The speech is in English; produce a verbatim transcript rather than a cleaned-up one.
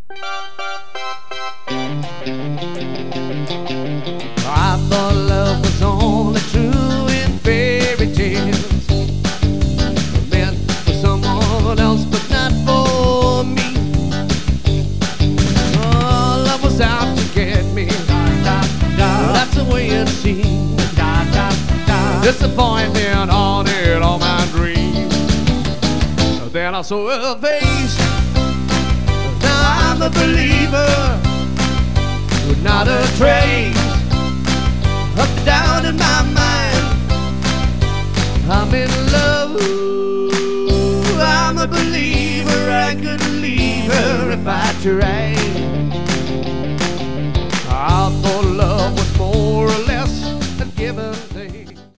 I thought love was only true in fairy tales, meant for someone else but not for me. Oh, love was out to get me. That's the way it seemed. Disappointment haunted all my dreams. Then I saw her face. Now I'm a believer, with not a trace of doubt in my mind. I'm in love. I'm a believer. I couldn't leave her if I tried.